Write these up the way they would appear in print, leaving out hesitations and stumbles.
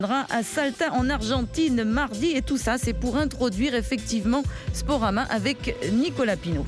À Salta en Argentine mardi, et tout ça c'est pour introduire effectivement Sporama avec Nicolas Pinault.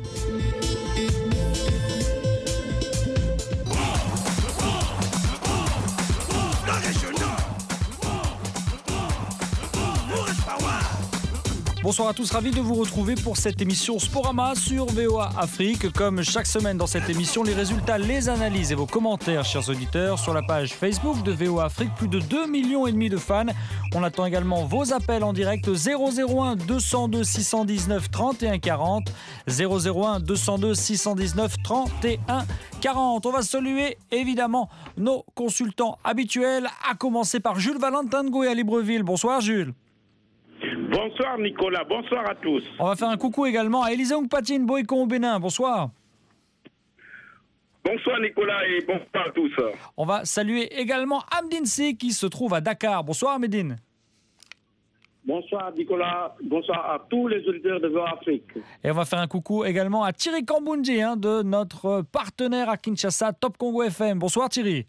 Bonsoir à tous, ravi de vous retrouver pour cette émission Sporama sur VOA Afrique. Comme chaque semaine dans cette émission, les résultats, les analyses et vos commentaires, chers auditeurs, sur la page Facebook de VOA Afrique. Plus de 2,5 millions de fans. On attend également vos appels en direct 001 202 619 31 40. 001 202 619 31 40. On va saluer évidemment nos consultants habituels, à commencer par Jules Valentin Ngoué à Libreville. Bonsoir Jules. Bonsoir Nicolas, bonsoir à tous. On va faire un coucou également à Élisée Oungpatine Boycon au Bénin. Bonsoir. Bonsoir Nicolas et bonsoir à tous. On va saluer également Amdine Si qui se trouve à Dakar. Bonsoir Amdine. Bonsoir Nicolas, bonsoir à tous les auditeurs de VOA Afrique. Et on va faire un coucou également à Thierry Kambundji, de notre partenaire à Kinshasa, Top Congo FM. Bonsoir Thierry.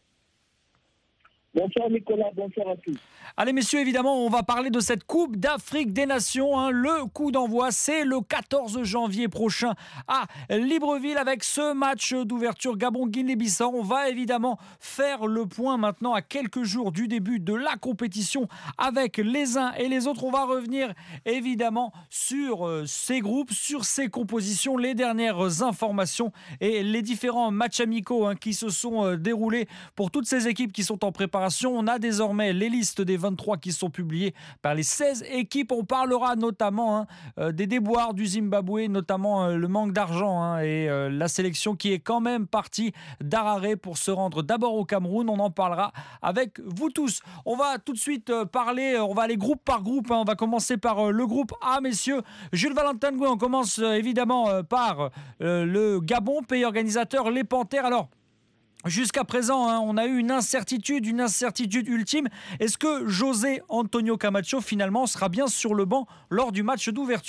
Bonsoir Nicolas, bonsoir à tous. Allez messieurs, évidemment, on va parler de cette Coupe d'Afrique des Nations. Le coup d'envoi, c'est le 14 janvier prochain à Libreville avec ce match d'ouverture Gabon-Guinée-Bissau. On va évidemment faire le point maintenant à quelques jours du début de la compétition avec les uns et les autres. On va revenir évidemment sur ces groupes, sur ces compositions, les dernières informations et les différents matchs amicaux qui se sont déroulés pour toutes ces équipes qui sont en préparation. On a désormais les listes des 23 qui sont publiées par les 16 équipes. On parlera notamment des déboires du Zimbabwe, notamment le manque d'argent et la sélection qui est quand même partie d'Harare pour se rendre d'abord au Cameroun. On en parlera avec vous tous. On va tout de suite parler, on va aller groupe par groupe. On va commencer par le groupe A, messieurs. Jules Valentin Ngoué, on commence évidemment par le Gabon, pays organisateur, les Panthères. Alors, jusqu'à présent, on a eu une incertitude ultime. Est-ce que José Antonio Camacho, finalement, sera bien sur le banc lors du match d'ouverture ?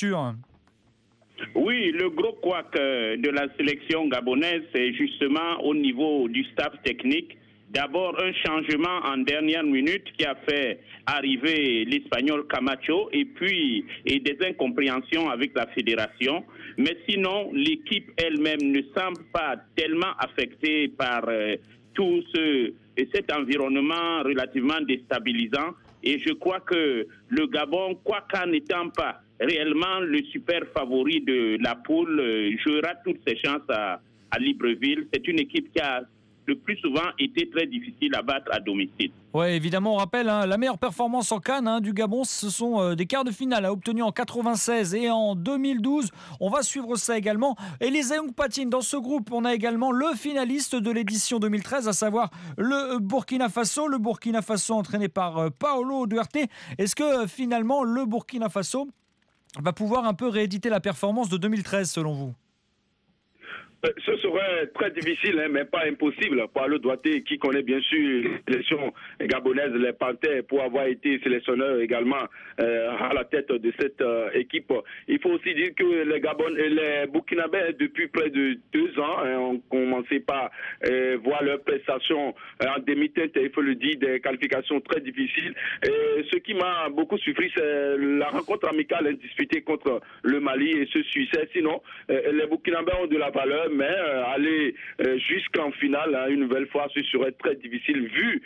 Oui, le gros couac de la sélection gabonaise, c'est justement au niveau du staff technique. D'abord, un changement en dernière minute qui a fait arriver l'Espagnol Camacho et puis des incompréhensions avec la fédération. Mais sinon, l'équipe elle-même ne semble pas tellement affectée par tout cet environnement relativement déstabilisant. Et je crois que le Gabon, quoi qu'en n'étant pas réellement le super favori de la poule, jouera toutes ses chances à Libreville. C'est une équipe qui a le plus souvent été très difficile à battre à domicile. Oui, évidemment, on rappelle, la meilleure performance en CAN du Gabon, ce sont des quarts de finale obtenus en 96 et en 2012. On va suivre ça également. Élisée Oungpatine, dans ce groupe, on a également le finaliste de l'édition 2013, à savoir le Burkina Faso. Le Burkina Faso entraîné par Paolo Duarte. Est-ce que finalement, le Burkina Faso va pouvoir un peu rééditer la performance de 2013, selon vous ? Ce serait très difficile, mais pas impossible. Paolo Duarte, qui connaît bien sûr les sélections gabonaises, les Panthères, pour avoir été sélectionneur également à la tête de cette équipe. Il faut aussi dire que les Burkinabés, depuis près de 2 ans, ont commencé par voir leurs prestations en demi-teinte, il faut le dire, des qualifications très difficiles. Et ce qui m'a beaucoup surpris, c'est la rencontre amicale indisputée contre le Mali et ce succès. Sinon, les Burkinabés ont de la valeur, mais aller jusqu'en finale une nouvelle fois, ce serait très difficile vu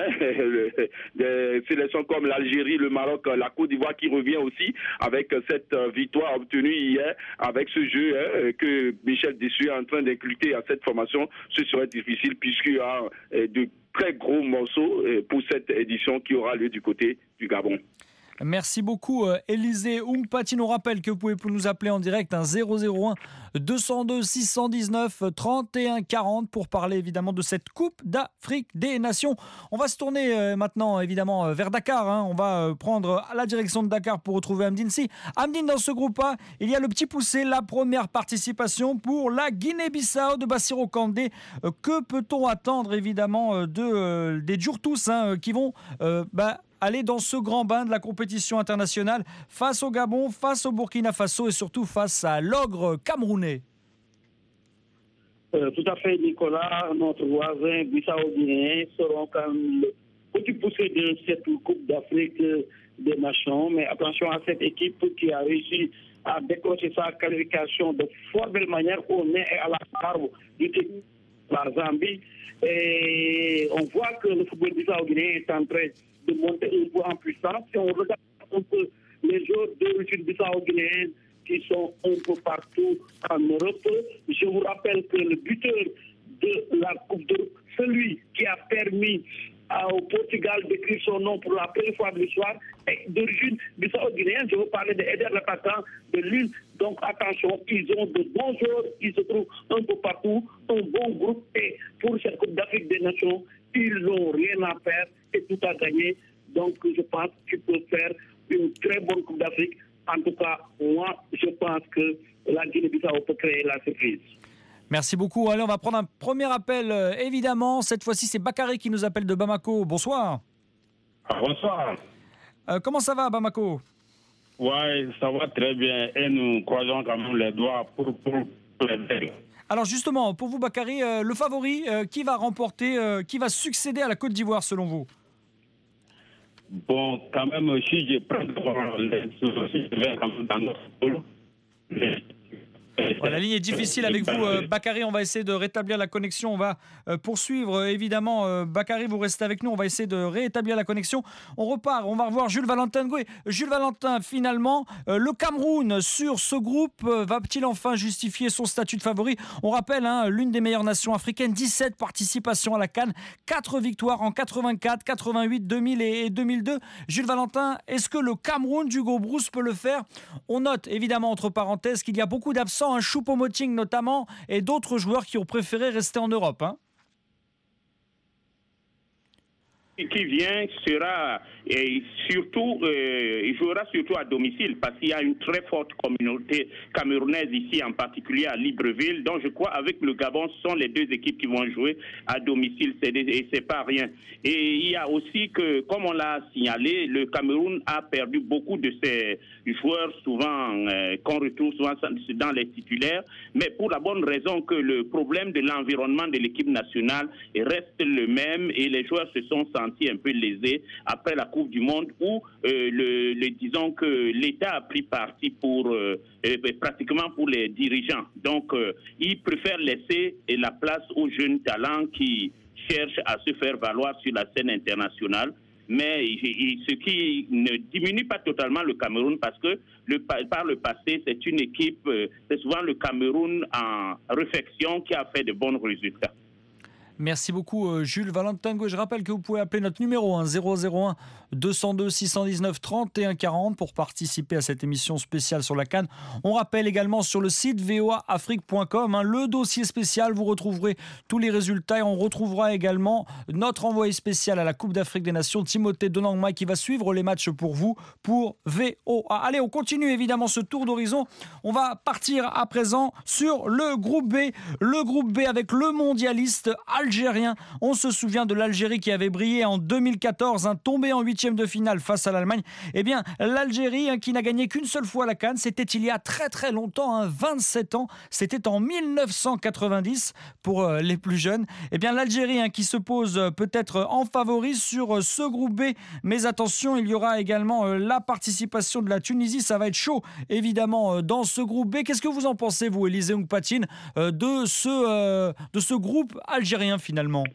des sélections comme l'Algérie, le Maroc, la Côte d'Ivoire qui revient aussi avec cette victoire obtenue hier, avec ce jeu que Michel Dessus est en train d'inculquer à cette formation. Ce serait difficile puisqu'il y a de très gros morceaux pour cette édition qui aura lieu du côté du Gabon. Merci beaucoup Élisée Oungpatine. On rappelle que vous pouvez nous appeler en direct 001 202 619 31 40 pour parler évidemment de cette Coupe d'Afrique des Nations. On va se tourner maintenant évidemment vers Dakar. On va prendre la direction de Dakar pour retrouver Amdine Si. Amdine, dans ce groupe A, il y a le petit poussé, la première participation pour la Guinée-Bissau de Bassirou Kandé. Que peut-on attendre évidemment des Djourtous qui vont aller dans ce grand bain de la compétition internationale face au Gabon, face au Burkina Faso et surtout face à l'ogre camerounais? Tout à fait, Nicolas. Notre voisin bissau-guinéen seront quand même petit poussé de cette Coupe d'Afrique des Nations. Mais attention à cette équipe qui a réussi à décrocher sa qualification de fort belle manière au nez et à la barbe du technique par Zambie. Et on voit que le football bissau-guinéen est en train de monter un peu en puissance. Si on regarde un peu les joueurs d'origine bissau-guinéenne qui sont un peu partout en Europe, je vous rappelle que le buteur de la Coupe d'Europe, celui qui a permis au Portugal d'écrire son nom pour la première fois de l'histoire, est d'origine bissau-guinéenne. Je veux parler de Eder, l'attaquant de Lille. Donc attention, ils ont de bons joueurs, ils se trouvent un peu partout, un bon groupe. Et pour cette Coupe d'Afrique des Nations, ils n'ont rien à faire et tout à gagner. Donc je pense qu'ils peuvent faire une très bonne Coupe d'Afrique. En tout cas, moi, je pense que la Guinée-Bissau peut créer la surprise. Merci beaucoup. Allez, on va prendre un premier appel, évidemment. Cette fois-ci, c'est Bakary qui nous appelle de Bamako. Bonsoir. Bonsoir. Comment ça va, Bamako? Ouais, ça va très bien. Et nous croisons quand même les doigts pour les belles. Alors justement, pour vous, Bakary, le favori, qui va remporter, qui va succéder à la Côte d'Ivoire, selon vous? Bon, quand même, si je prends les soucis, je vais quand même dans notre pôle. La ligne est difficile avec vous, Bakary. On va essayer de rétablir la connexion. On va poursuivre, évidemment. Bakary, vous restez avec nous. On va essayer de rétablir la connexion. On repart. On va revoir Jules Valentin Ngoué. Jules Valentin, finalement, le Cameroun sur ce groupe va-t-il enfin justifier son statut de favori? On rappelle, l'une des meilleures nations africaines, 17 participations à la CAN, 4 victoires en 84, 88, 2000 et 2002. Jules Valentin, est-ce que le Cameroun d'Hugo Brousse peut le faire? On note, évidemment, entre parenthèses, qu'il y a beaucoup d'absents, un Choupo-Moting notamment, et d'autres joueurs qui ont préféré rester en Europe. Qui vient sera il jouera surtout à domicile parce qu'il y a une très forte communauté camerounaise ici, en particulier à Libreville. Donc je crois avec le Gabon, ce sont les deux équipes qui vont jouer à domicile, et c'est pas rien. Et il y a aussi que, comme on l'a signalé, le Cameroun a perdu beaucoup de ses joueurs, souvent qu'on retrouve souvent dans les titulaires, mais pour la bonne raison que le problème de l'environnement de l'équipe nationale reste le même et les joueurs se sont sentis un peu lésés après la Coupe du Monde où disons que l'État a pris parti pour pratiquement pour les dirigeants. Donc ils préfèrent laisser la place aux jeunes talents qui cherchent à se faire valoir sur la scène internationale. Mais ce qui ne diminue pas totalement le Cameroun parce que par le passé, c'est une équipe, c'est souvent le Cameroun en réflexion qui a fait de bons résultats. Merci beaucoup Jules Valentin. Je rappelle que vous pouvez appeler notre numéro 001 202 619 31 40 pour participer à cette émission spéciale sur la CAN. On rappelle également sur le site voaafrique.com le dossier spécial. Vous retrouverez tous les résultats et on retrouvera également notre envoyé spécial à la Coupe d'Afrique des Nations, Timothée Donangma, qui va suivre les matchs pour vous pour VOA. Allez, on continue évidemment ce tour d'horizon. On va partir à présent sur le groupe B. Le groupe B avec le mondialiste algérien. On se souvient de l'Algérie qui avait brillé en 2014, tombé en huitième de finale face à l'Allemagne. Eh bien, l'Algérie qui n'a gagné qu'une seule fois la CAN, c'était il y a très très longtemps, 27 ans. C'était en 1990 pour les plus jeunes. Eh bien, l'Algérie qui se pose peut-être en favori sur ce groupe B. Mais attention, il y aura également la participation de la Tunisie. Ça va être chaud, évidemment, dans ce groupe B. Qu'est-ce que vous en pensez, vous, Élisée Oungpatine, de ce groupe algérien, finalement?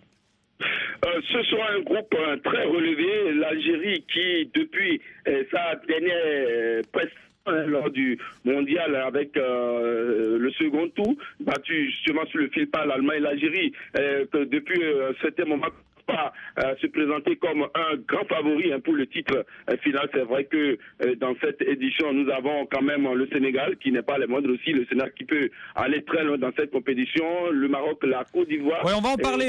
Ce sera un groupe très relevé. L'Algérie qui, depuis sa dernière prestation lors du mondial avec le second tour, battu justement sur le fil par l'Allemagne et l'Algérie, que depuis un certain moment pas se présenter comme un grand favori pour le titre final. C'est vrai que dans cette édition, nous avons quand même le Sénégal qui n'est pas le moindre aussi, le Sénégal qui peut aller très loin dans cette compétition, le Maroc, la Côte d'Ivoire. Oui, on va en parler,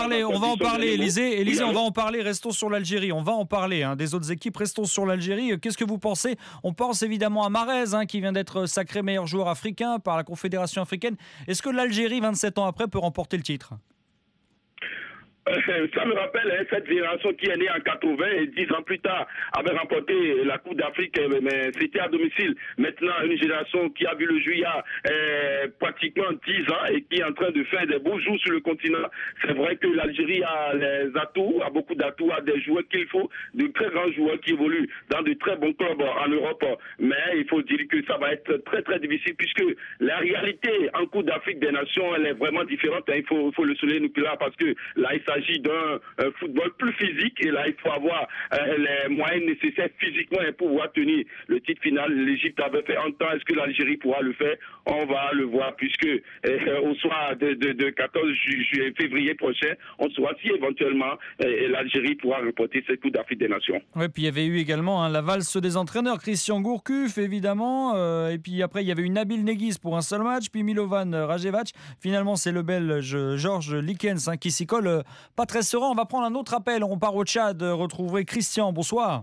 Élisée, on va en parler, restons sur l'Algérie, on va en parler des autres équipes, restons sur l'Algérie. Qu'est-ce que vous pensez? On pense évidemment à Mahrez qui vient d'être sacré meilleur joueur africain par la Confédération africaine. Est-ce que l'Algérie, 27 ans après, peut remporter le titre? Ça me rappelle cette génération qui est née en 80 et 10 ans plus tard avait remporté la Coupe d'Afrique, mais c'était à domicile. Maintenant, une génération qui a vu le jour il y a pratiquement 10 ans et qui est en train de faire des beaux jours sur le continent. C'est vrai que l'Algérie a les atouts, a beaucoup d'atouts, a des joueurs qu'il faut, de très grands joueurs qui évoluent dans de très bons clubs en Europe. Mais il faut dire que ça va être très très difficile puisque la réalité en Coupe d'Afrique des Nations, elle est vraiment différente. Il faut le souligner là parce que là, il s'agit d'un football plus physique et là, il faut avoir les moyens nécessaires physiquement pour pouvoir tenir le titre final. L'Égypte avait fait un temps. Est-ce que l'Algérie pourra le faire? On va le voir puisque au soir de 14 février prochain, on saura si éventuellement l'Algérie pourra remporter cette Coupe d'Afrique des Nations. Oui, puis il y avait eu également la valse des entraîneurs, Christian Gourcuff évidemment, et puis après il y avait eu Nabil Neguiz pour un seul match, puis Milovan Rajevac. Finalement, c'est le Belge Georges Likens qui s'y colle pas très serein. On va prendre un autre appel. On part au Tchad, retrouver Christian. Bonsoir.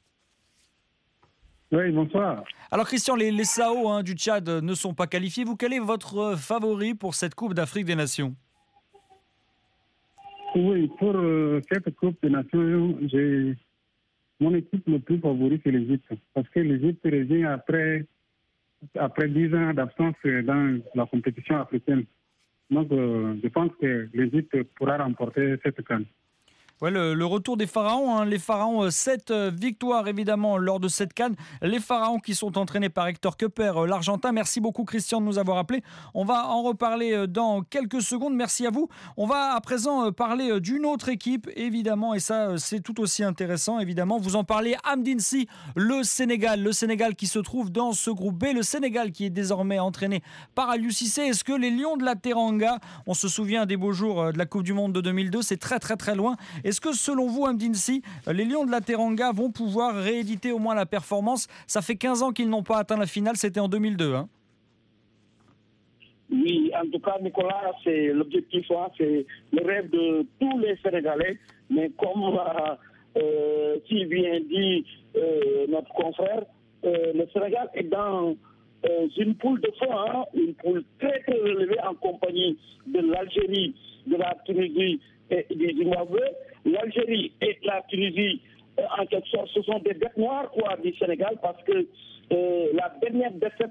Oui, bonsoir. Alors Christian, les Sao du Tchad ne sont pas qualifiés. Vous, quel est votre favori pour cette Coupe d'Afrique des Nations? Oui, pour cette Coupe des Nations, mon équipe le plus favori, c'est l'Égypte. Parce que l'Égypte revient après 10 ans d'absence dans la compétition africaine. Donc, je pense que l'Égypte pourra remporter cette CAN. Ouais, le retour des Pharaons, les Pharaons, 7 victoires évidemment lors de cette CAN. Les Pharaons qui sont entraînés par Hector Cupper, l'Argentin. Merci beaucoup Christian de nous avoir appelés. On va en reparler dans quelques secondes. Merci à vous. On va à présent parler d'une autre équipe évidemment et ça c'est tout aussi intéressant évidemment. Vous en parlez, Amdinsi, le Sénégal qui se trouve dans ce groupe B. Le Sénégal qui est désormais entraîné par Aliou Cissé. Est-ce que les Lions de la Teranga, on se souvient des beaux jours de la Coupe du Monde de 2002, c'est très très très loin. Est-ce que selon vous, Amdinsi, les Lions de la Teranga vont pouvoir rééditer au moins la performance? Ça fait 15 ans qu'ils n'ont pas atteint la finale, c'était en 2002. Oui, en tout cas, Nicolas, c'est l'objectif, c'est le rêve de tous les Sénégalais. Mais comme si bien dit notre confrère, le Sénégal est dans une poule de fond, une poule très très relevée en compagnie de l'Algérie, de la Tunisie et du Zimbabwe. L'Algérie et la Tunisie, en quelque sorte, ce sont des bêtes noires du Sénégal parce que la dernière défaite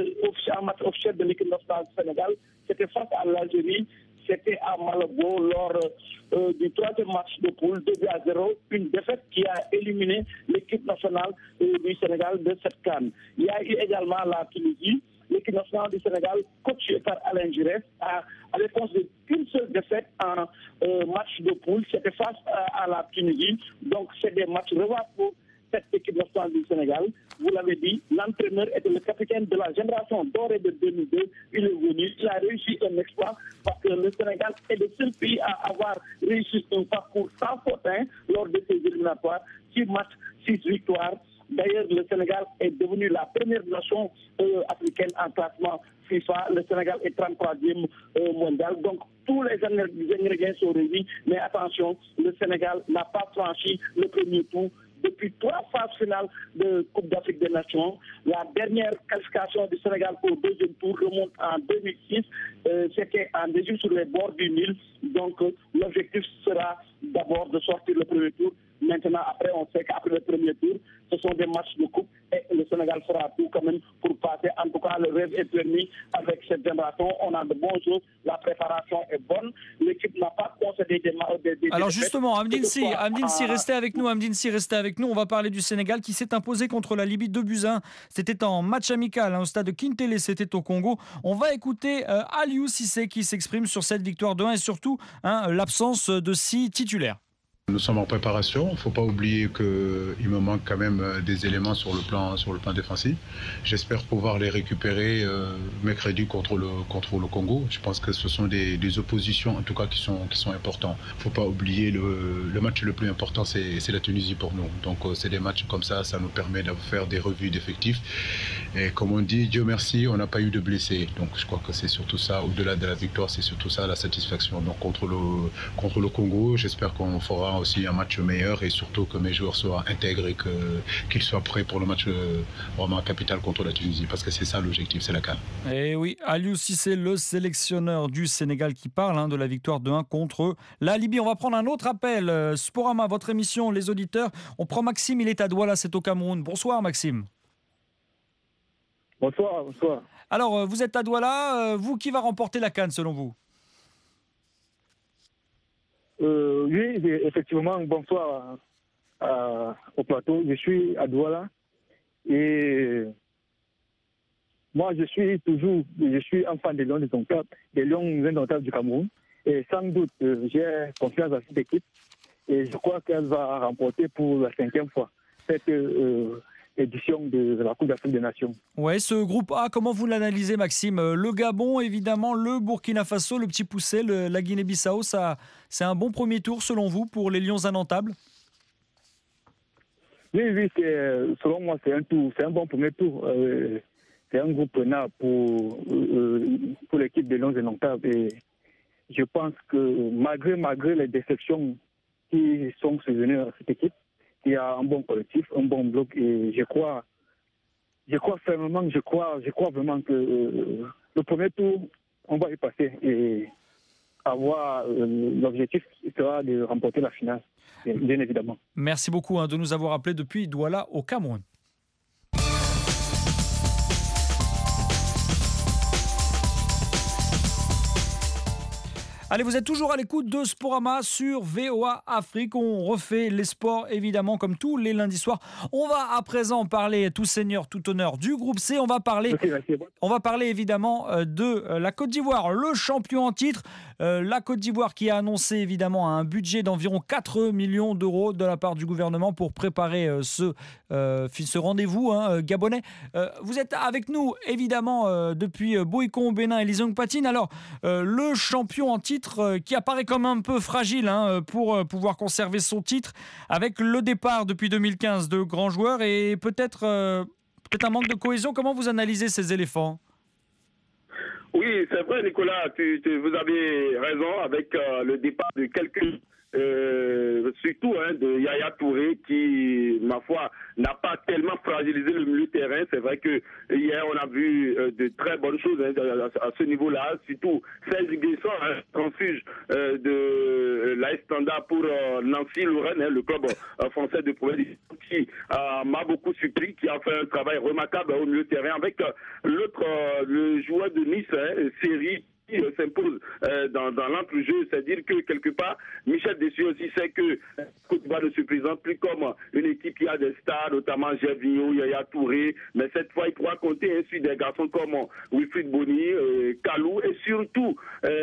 en match officiel de l'équipe nationale du Sénégal, c'était face à l'Algérie, c'était à Malabo lors du troisième match de poule, 2-0, une défaite qui a éliminé l'équipe nationale du Sénégal de cette CAN. Il y a eu également la Tunisie. L'équipe nationale du Sénégal, coachée par Alain Giresse, a réponse qu'une seule défaite en match de poule. C'était face à la Tunisie. Donc, c'est des matchs revancés pour cette équipe nationale du Sénégal. Vous l'avez dit, l'entraîneur était le capitaine de la génération dorée de 2002. Il est venu, il a réussi un exploit parce que le Sénégal est le seul pays à avoir réussi un parcours sans faute lors de ces éliminatoires. 6 matchs, 6 victoires. D'ailleurs, le Sénégal est devenu la première nation africaine en classement FIFA. Le Sénégal est 33e mondial. Donc, tous les ingrédients sont réunis. Mais attention, le Sénégal n'a pas franchi le premier tour. Depuis 3 phases finales de Coupe d'Afrique des Nations, la dernière qualification du Sénégal au deuxième tour remonte en 2006. C'était en Égypte sur les bords du Nil. Donc, l'objectif sera d'abord de sortir le premier tour. Maintenant, après, on sait qu'après le premier tour, ce sont des matchs de coupe et le Sénégal fera tout quand même pour passer. En tout cas, le rêve est permis avec cette génération. On a de bonnes choses. La préparation est bonne. L'équipe n'a pas concédé des Alors justement, Amdinsi, restez avec nous. On va parler du Sénégal qui s'est imposé contre la Libye 2-1. C'était en match amical au stade de Kintele, c'était au Congo. On va écouter Aliou Cissé qui s'exprime sur cette victoire de 1 et surtout l'absence de 6 titulaires. Nous sommes en préparation. Il ne faut pas oublier qu'il me manque quand même des éléments sur le plan défensif. J'espère pouvoir les récupérer mercredi contre le Congo. Je pense que ce sont des oppositions en tout cas qui sont importantes. Il ne faut pas oublier le match le plus important, c'est la Tunisie pour nous. Donc c'est des matchs comme ça nous permet de faire des revues d'effectifs. Et comme on dit, Dieu merci, on n'a pas eu de blessés. Donc je crois que c'est surtout ça, au-delà de la victoire, c'est surtout ça la satisfaction. Donc contre le Congo, j'espère qu'on fera fera aussi un match meilleur et surtout que mes joueurs soient intègres et qu'ils soient prêts pour le match vraiment capital contre la Tunisie, parce que c'est ça l'objectif, c'est la CAN. Et oui, Aliou Cissé, le sélectionneur du Sénégal qui parle de la victoire de 1 contre la Libye. On va prendre un autre appel. Sporama, votre émission, les auditeurs. On prend Maxime, il est à Douala, c'est au Cameroun. Bonsoir Maxime. Bonsoir. Alors, vous êtes à Douala, vous, qui va remporter la CAN selon vous? Oui, effectivement, bonsoir au plateau. Je suis à Douala et moi, je suis un fan des Lions indomptables du Cameroun. Et sans doute, j'ai confiance à cette équipe et je crois qu'elle va remporter pour la 5e fois cette édition de la Coupe d'Afrique des Nations. Ouais, ce groupe A, comment vous l'analysez, Maxime? Le Gabon, évidemment, le Burkina Faso, le Petit Poucet, la Guinée-Bissau, c'est un bon premier tour selon vous pour les Lions indomptables? Oui, selon moi, c'est un bon premier tour. C'est un groupe prenable pour l'équipe des Lions indomptables. Et je pense que malgré les déceptions qui sont survenues à cette équipe, il y a un bon collectif, un bon bloc. Et je crois vraiment que le premier tour, on va y passer. Et l'objectif sera de remporter la finale, bien évidemment. Merci beaucoup de nous avoir appelés depuis Douala au Cameroun. Allez, vous êtes toujours à l'écoute de Sporama sur VOA Afrique. On refait les sports, évidemment, comme tous les lundis soirs. On va à présent parler, tout seigneur, tout honneur, du groupe C. On va parler évidemment de la Côte d'Ivoire, le champion en titre. La Côte d'Ivoire qui a annoncé évidemment un budget d'environ 4 millions d'euros de la part du gouvernement pour préparer ce rendez-vous gabonais. Vous êtes avec nous, évidemment, depuis Boïcon au Bénin et Lisong Patine. Alors, le champion en titre qui apparaît comme un peu fragile pour pouvoir conserver son titre avec le départ depuis 2015 de grands joueurs et peut-être un manque de cohésion. Comment vous analysez ces éléphants? Oui, c'est vrai, Nicolas, vous avez raison avec le départ de quelques... surtout de Yaya Touré qui, ma foi, n'a pas tellement fragilisé le milieu de terrain. C'est vrai que hier on a vu de très bonnes choses à ce niveau-là, surtout Serge Guesson, transfuge de l'AS Standard pour Nancy-Lorraine, le club français de première division, qui m'a beaucoup surpris, qui a fait un travail remarquable au milieu de terrain avec l'autre, le joueur de Nice, Série, s'impose dans l'entre-jeu, c'est-à-dire que quelque part, Michel Dessieux aussi sait que Côte d'Ivoire ne se présente plus comme une équipe qui a des stars, notamment Gervinho, Yaya Touré, mais cette fois il pourra compter sur des garçons comme Wilfried Bony, Kalou et surtout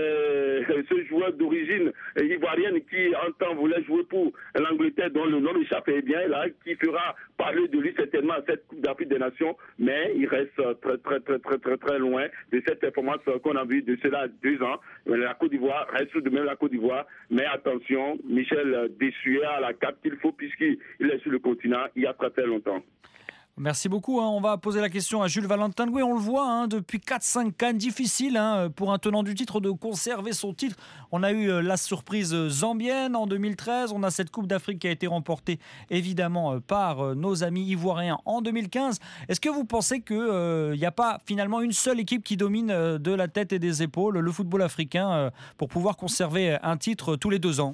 ce joueur d'origine ivoirienne qui en temps voulait jouer pour l'Angleterre dont le nom échappait bien là, qui fera parler de lui certainement à cette Coupe d'Afrique des Nations, mais il reste très loin de cette performance qu'on a vue de cela 2 ans. La Côte d'Ivoire reste tout de même la Côte d'Ivoire, mais attention, Michel Dessieux a la cape qu'il faut puisqu'il est sur le continent il y a très longtemps. Merci beaucoup. On va poser la question à Jules Valentin Goué. On le voit depuis 4-5 CAN, difficile pour un tenant du titre de conserver son titre. On a eu la surprise zambienne en 2013. On a cette Coupe d'Afrique qui a été remportée évidemment par nos amis ivoiriens en 2015. Est-ce que vous pensez qu'il n'y a pas finalement une seule équipe qui domine de la tête et des épaules le football africain pour pouvoir conserver un titre tous les 2 ans?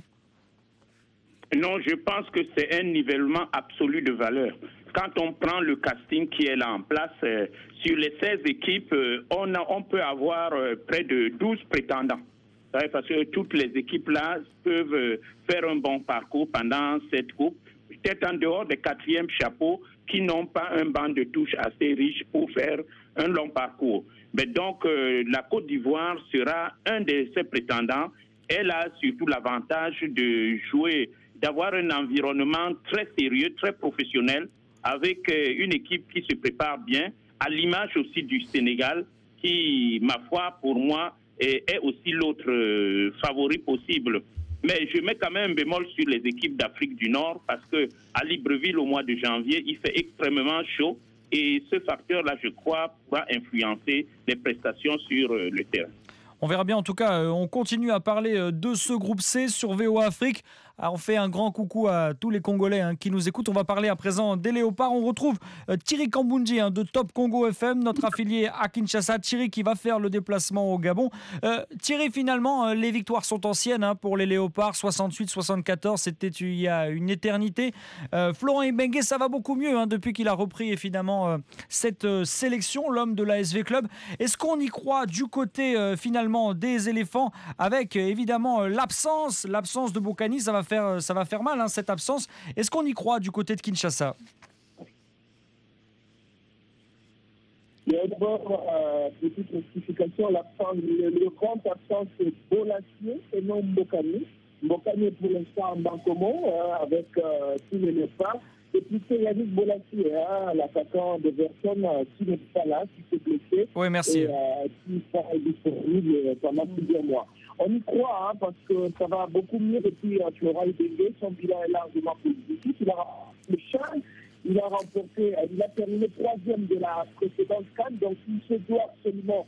Non, je pense que c'est un nivellement absolu de valeur. Quand on prend le casting qui est là en place, sur les 16 équipes, on peut avoir près de 12 prétendants. Parce que toutes les équipes-là peuvent faire un bon parcours pendant cette coupe, peut-être en dehors des 4e chapeaux qui n'ont pas un banc de touche assez riche pour faire un long parcours. Mais donc, la Côte d'Ivoire sera un de ces prétendants. Elle a surtout l'avantage de jouer, d'avoir un environnement très sérieux, très professionnel, avec une équipe qui se prépare bien, à l'image aussi du Sénégal, qui, ma foi, pour moi, est aussi l'autre favori possible. Mais je mets quand même un bémol sur les équipes d'Afrique du Nord, parce qu'à Libreville, au mois de janvier, il fait extrêmement chaud, et ce facteur-là, je crois, pourra influencer les prestations sur le terrain. On verra bien, en tout cas, on continue à parler de ce groupe C sur VOA Afrique on fait un grand coucou à tous les Congolais qui nous écoutent. On va parler à présent des Léopards. On retrouve Thierry Kambundji de Top Congo FM, notre affilié à Kinshasa. Thierry qui va faire le déplacement au Gabon. Thierry, finalement, les victoires sont anciennes pour les Léopards. 68-74, c'était il y a une éternité. Florent Ibenge, ça va beaucoup mieux depuis qu'il a repris évidemment cette sélection, l'homme de la SV Club. Est-ce qu'on y croit du côté finalement des éléphants avec évidemment l'absence de Bokani, ça va faire mal cette absence. Est-ce qu'on y croit du côté de Kinshasa? Il y a d'abord petite rectification, le grand absence c'est Bolasie et non Bokani. Bokani pour l'instant en Bancomo avec tous les Léopards. Et puis c'est Yannick Bolasie, l'attaquant de Verson qui n'est pas là, qui s'est blessé. Oui, merci. Et qui sera disponible pendant plusieurs mois. On y croit parce que ça va beaucoup mieux depuis Florent Ibenge. Son bilan est largement positif. Il a remporté le CHAN. Il a terminé 3e de la précédente CAN. Donc il se doit absolument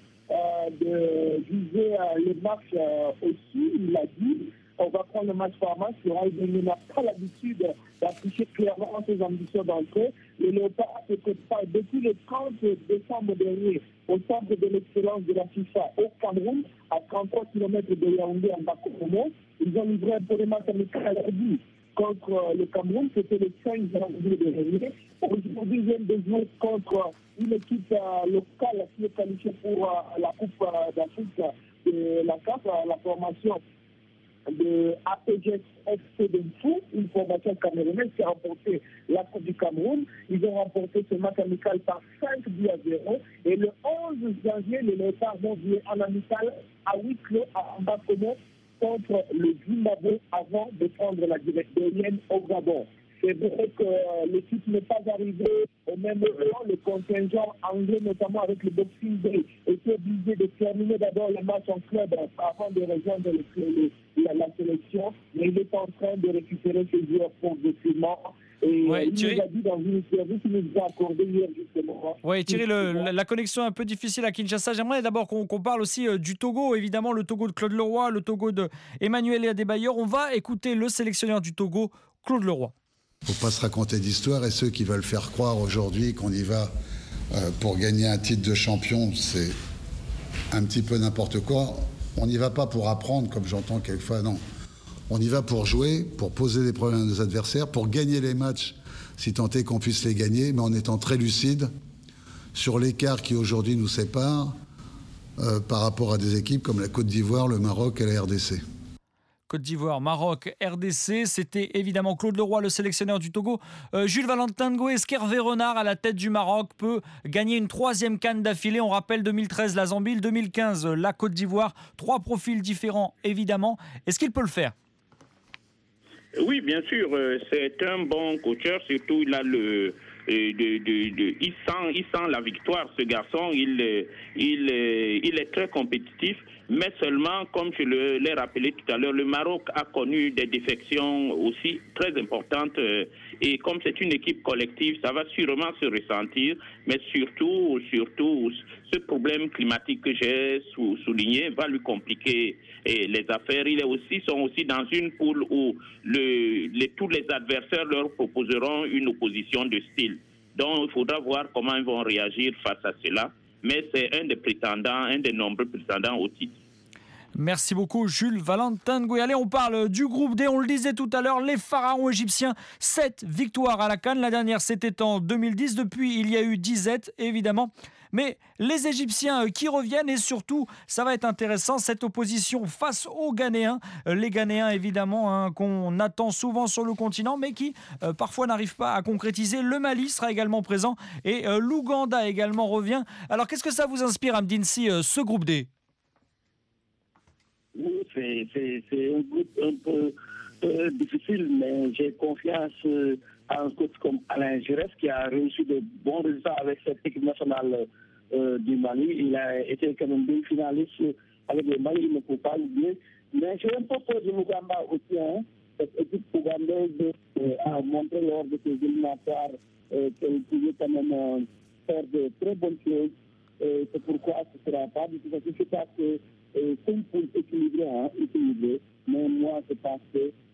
de viser les matchs aussi. Il l'a dit. On va prendre le match par match. Florent Ibenge n'a pas l'habitude d'afficher clairement ses ambitions d'entrée. Les Léopards se préparent depuis le 30 décembre dernier au centre de l'excellence de la FIFA au Cameroun, à 33 km de Yaoundé en Bakomo. Ils ont livré un premier match amical lundi contre le Cameroun. C'était le 5 janvier dernier. Aujourd'hui, ils viennent de jouer contre une équipe locale qui est qualifiée pour la Coupe d'Afrique de la CAF, la formation de APGS FC de Fou, une formation camerounaise qui a remporté la Coupe du Cameroun. Ils ont remporté ce match amical par 5-0. Et le 11 janvier, les Léopards vont jouer en amical à huis clos à Mbakomo contre le Zimbabwe avant de prendre la direction au Gabon. C'est vrai que l'équipe n'est pas arrivée au même moment. Le contingent anglais, notamment avec le Boxing Day, était obligé de terminer d'abord le match en club avant de rejoindre la sélection. Mais il est en train de récupérer ses joueurs progressivement. Et il nous a dit dans une interview qu'il nous a accordé hier justement. Oui, Thierry, la connexion est un peu difficile à Kinshasa. J'aimerais d'abord qu'on parle aussi du Togo, évidemment, le Togo de Claude Leroy, le Togo de Emmanuel Adebayor. On va écouter le sélectionneur du Togo, Claude Leroy. Il ne faut pas se raconter d'histoire, et ceux qui veulent faire croire aujourd'hui qu'on y va pour gagner un titre de champion, c'est un petit peu n'importe quoi. On n'y va pas pour apprendre, comme j'entends quelquefois, non. On y va pour jouer, pour poser des problèmes à nos adversaires, pour gagner les matchs, si tant est qu'on puisse les gagner, mais en étant très lucide sur l'écart qui aujourd'hui nous sépare par rapport à des équipes comme la Côte d'Ivoire, le Maroc et la RDC. Côte d'Ivoire, Maroc, RDC, c'était évidemment Claude Leroy, le sélectionneur du Togo. Jules Valentin Ngoué, est-ce qu'Hervé Renard, à la tête du Maroc, peut gagner une 3e CAN d'affilée? On rappelle 2013 la Zambie, 2015 la Côte d'Ivoire. 3 profils différents, évidemment. Est-ce qu'il peut le faire? Oui, bien sûr. C'est un bon coacheur. Surtout, il a il sent la victoire, ce garçon. Il est très compétitif. Mais seulement, comme je l'ai rappelé tout à l'heure, le Maroc a connu des défections aussi très importantes. Et comme c'est une équipe collective, ça va sûrement se ressentir. Mais surtout, ce problème climatique que j'ai souligné va lui compliquer les affaires. Sont aussi dans une poule où tous les adversaires leur proposeront une opposition de style. Donc, il faudra voir comment ils vont réagir face à cela. Mais c'est un des nombreux prétendants au titre. Merci beaucoup Jules Valentin Ngoué. Allez, on parle du groupe D, on le disait tout à l'heure, les pharaons égyptiens, 7 victoires à la CAN. La dernière, c'était en 2010. Depuis, il y a eu 10 évidemment. Mais les Égyptiens qui reviennent, et surtout, ça va être intéressant, cette opposition face aux Ghanéens. Les Ghanéens, évidemment, qu'on attend souvent sur le continent, mais qui parfois n'arrivent pas à concrétiser. Le Mali sera également présent et l'Ouganda également revient. Alors, qu'est-ce que ça vous inspire, Amdinsi, ce groupe D? Oui, c'est un groupe un peu difficile, mais j'ai confiance à un coach comme Alain Giresse qui a réussi de bons résultats avec cette équipe nationale du Mali. Il a été quand même bien finaliste avec le Mali, il ne faut pas l'oublier. Mais j'ai un peu peur de l'Ouganda aussi. Cette équipe ougandaise a montré lors de ses éliminatoires qu'elle pouvait quand même faire de très bonnes choses. C'est pourquoi ce ne sera pas du tout. Je ne sais pas que c'est une poule équilibrée, mais moi je pense que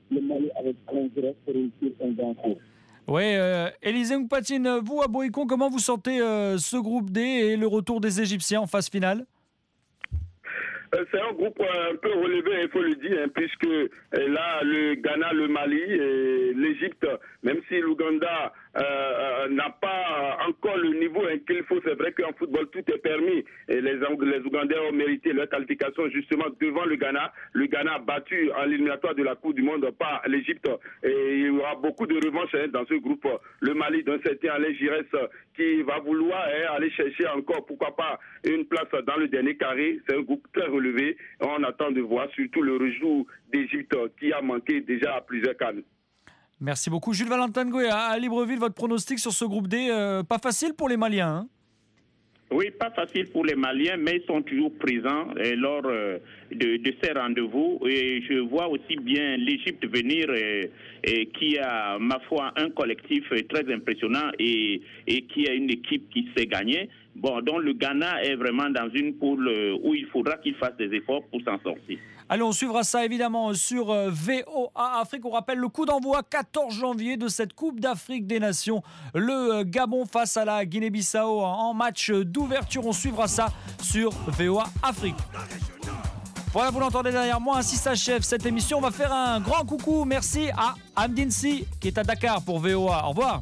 le Mali avec Alain Giresse pour réussir un grand coup. Oui, Élisée Nkpatine, vous à Boïcon, comment vous sentez ce groupe D et le retour des Égyptiens en phase finale? C'est un groupe un peu relevé, il faut le dire, puisque là, le Ghana, le Mali et l'Égypte, même si l'Ouganda n'a pas encore le niveau qu'il faut, c'est vrai qu'en football, tout est permis. Et les Ougandais ont mérité leur qualification justement devant le Ghana. Le Ghana a battu en éliminatoire de la Coupe du Monde par l'Égypte. Et il y aura beaucoup de revanches dans ce groupe. Le Mali d'un certain Alain Giresse qui va vouloir aller chercher encore, pourquoi pas, une place dans le dernier carré. C'est un groupe très relevé. On attend de voir surtout le retour d'Égypte qui a manqué déjà à plusieurs cannes. Merci beaucoup. Jules Valentin Ngoué, à Libreville, votre pronostic sur ce groupe D, pas facile pour les Maliens, hein? Oui, pas facile pour les Maliens, mais ils sont toujours présents lors de ces rendez-vous. Et je vois aussi bien l'Égypte venir, qui a, ma foi, un collectif très impressionnant et qui a une équipe qui sait gagner. Bon, donc le Ghana est vraiment dans une poule où il faudra qu'il fasse des efforts pour s'en sortir. Allez, on suivra ça évidemment sur VOA Afrique. On rappelle le coup d'envoi 14 janvier de cette Coupe d'Afrique des Nations. Le Gabon face à la Guinée-Bissau en match d'ouverture. On suivra ça sur VOA Afrique. Voilà, vous l'entendez derrière moi, ainsi s'achève cette émission. On va faire un grand coucou. Merci à Amdine Si qui est à Dakar pour VOA. Au revoir.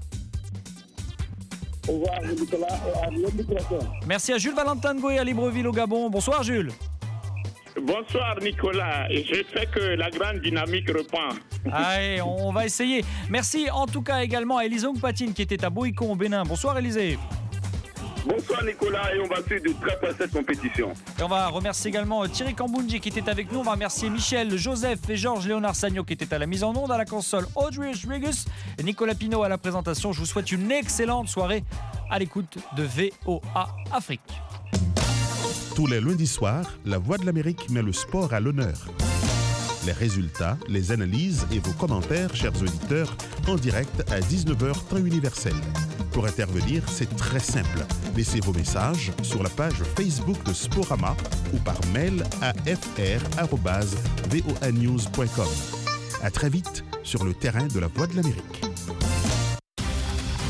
Au revoir, Nicolas, et à l'Éducation. Merci à Jules Valentin Ngoué à Libreville au Gabon. Bonsoir Jules. Bonsoir Nicolas, je sais que la grande dynamique reprend. Allez, on va essayer. Merci en tout cas également à Élisée Nkpatine qui était à Boïcon au Bénin. Bonsoir Élisée. Bonsoir Nicolas, et on va suivre de très près cette compétition. Et on va remercier également Thierry Kambundji qui était avec nous. On va remercier Michel, Joseph et Georges Léonard Sagno qui étaient à la mise en onde, à la console Audrey Rigus et Nicolas Pinault à la présentation. Je vous souhaite une excellente soirée à l'écoute de VOA Afrique. Tous les lundis soirs, La Voix de l'Amérique met le sport à l'honneur. Les résultats, les analyses et vos commentaires, chers auditeurs, en direct à 19h temps universel. Pour intervenir, c'est très simple. Laissez vos messages sur la page Facebook de Sporama ou par mail à fr@voanews.com. À très vite sur le terrain de La Voix de l'Amérique.